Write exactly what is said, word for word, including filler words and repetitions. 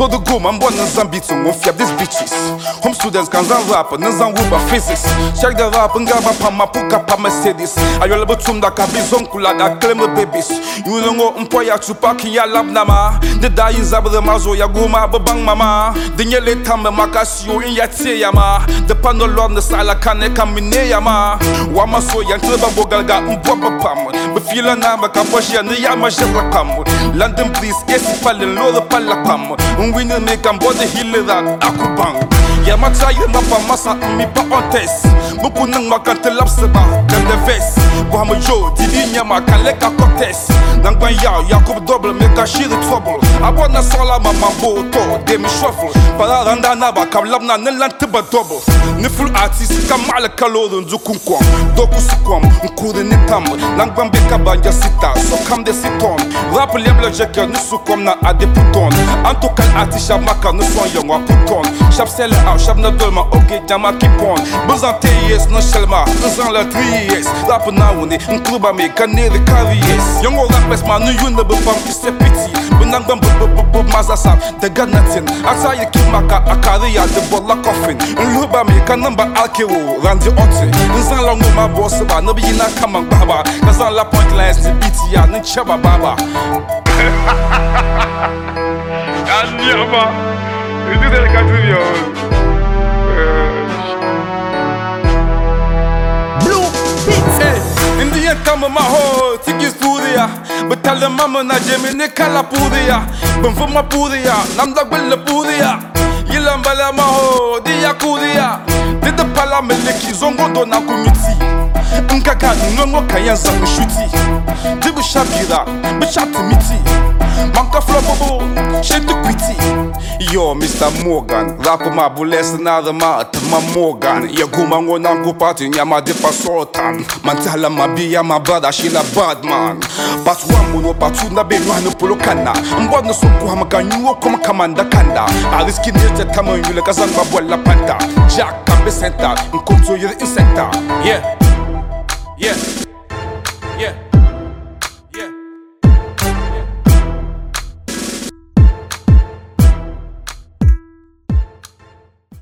So the go man born in Zambito, mon fiab these bitches. Home students can zan rap, and zan wuba physics. Check the rap and gaba pama puka pa Mercedes. I roll about tum da kabizon kula da claim the babies. You don't know umpoya chupaki ya lab nama. The die is ab the mazo ya guma babang mama. The nyele tambe makasio in ya te yama. The panel on the sala kane kamine yama. Wama so yan treba bogalga umpopa pam. But feel a nama kaposhi and the yama jebra pam. London please, yes, pal lo the palapam. We need make a body healer that akubang. Yamata yamapa masa mi pa on test. Buku nang makante lapseba dem the vest. Bohama Joe, Didi Nyama kaleka contest. Nang ban yaw Yakub double make a shit trouble. Abona sola mama boto dem shuffle. Para randa naba kablabna nelantiba double. Niful artist kamala kalodon zukunkwam. Doku sukwam nkude nitam. Nang ban beka banja sita so kam de siton. Rap lebla jeke nusukwam na ade puton. Antokal artist maka no son young wa puton. Shab sell out, shab na dolma, okay, jama keep on. Buzan te yes, no shelma, buzan la three years. Rap na wune, nkluba me, kane the carriers. Young old rappers man, no you never bump, it's a pity. Bunang bum bum bum bum mazasam, they got nothing. Asa ye keep maka, akaria, the bola coffin. Nkluba me, kan number alkero, randi ote. Nzan long my boss, ba, no be na kamang baba. Kazan la point lines, the B T ya, nchaba baba. Anyama, itu dari katanya. Blue beats, hey. In the end, come my whole tickets to the but tell the mama na Jimmy Nicola Pudia, but for my Pudia, Namda Bella Pudia, Yilambala Maho, Dia Kudia, did the Palameliki Zongo Dona Kumiti, Nkaka, Nongo Kayansa Shuti, Dibu Shapira, Bishatimiti. Manka flopable, shit to quitty. Yo, Mister Morgan, rap my bullets another mat, my Morgan. Yaguma go nanko party, yama de pasotan. Mantala mabia, my brother, she a bad man. But one mono patuna be one polo kana. I'm born no so kuhamakan, you come commander kanda. I risk in the tamon, you like a zamba bola panta. Jack can be sent out, and come to your insecta. Yeah.